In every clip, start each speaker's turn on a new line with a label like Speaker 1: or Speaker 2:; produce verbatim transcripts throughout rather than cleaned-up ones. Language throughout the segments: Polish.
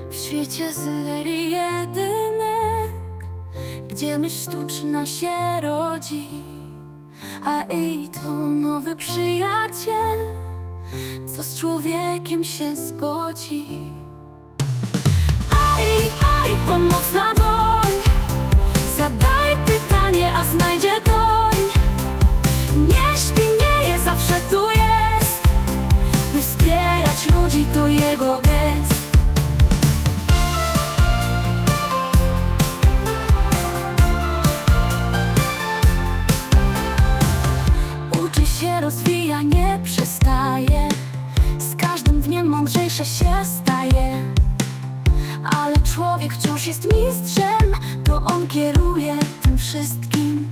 Speaker 1: W świecie serii jedynek, gdzie myśl sztuczna się rodzi, a i to nowy przyjaciel, co z człowiekiem się zgodzi. Aj, aj, pomocna dłoń, zadaj pytanie, a znajdzie doń. Nie śpi, nie jest, zawsze tu jest, by wspierać ludzi, to jego gest. Uczy się, rozwija, nie przestaje, z każdym dniem mądrzejsze się staje. Ale człowiek wciąż jest mistrzem, to on kieruje tym wszystkim.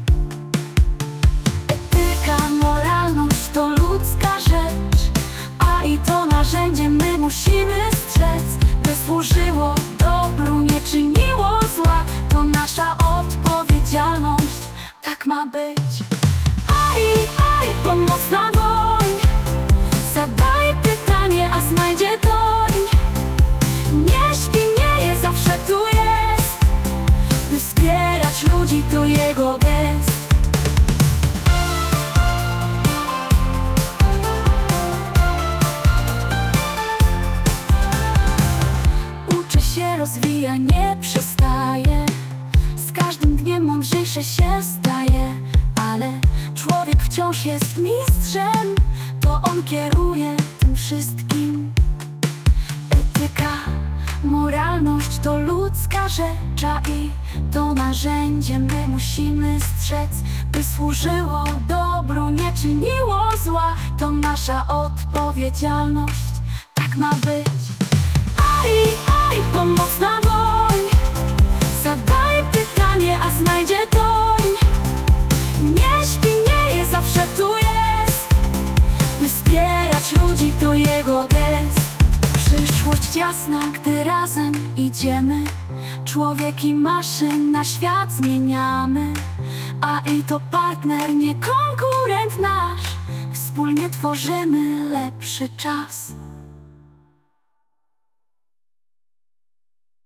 Speaker 1: Etyka, moralność to ludzka rzecz, a i to narzędzie my musimy strzec, by służyło dobru, nie czyniło zła. To nasza odpowiedzialność, tak ma być. Aj, aj, pomocna dłoń, zadaj pytanie, a znajdzie doń. Nie śpi, nie jest, zawsze tu jest, by wspierać ludzi, to jego gest. Uczy się, rozwija, nie przestaje, z każdym dniem mądrzejsze się staje. Ale człowiek wciąż jest mistrzem, to on kieruje tym wszystkim. Etyka, moralność to ludzka rzecz, a i to narzędzie my musimy strzec, by służyło dobru, nie czyniło zła. To nasza odpowiedzialność, tak ma być. Aj, aj, pomocna dłoń, zadaj pytanie, a znajdzie doń. Nie śpi, nie jest, zawsze tu jest, by wspierać ludzi, to jego gest. Przyszłość jasna, gdy razem idziemy, człowiek i maszyn na świat zmieniamy. A i to partner, nie konkurent nasz, wspólnie tworzymy lepszy czas.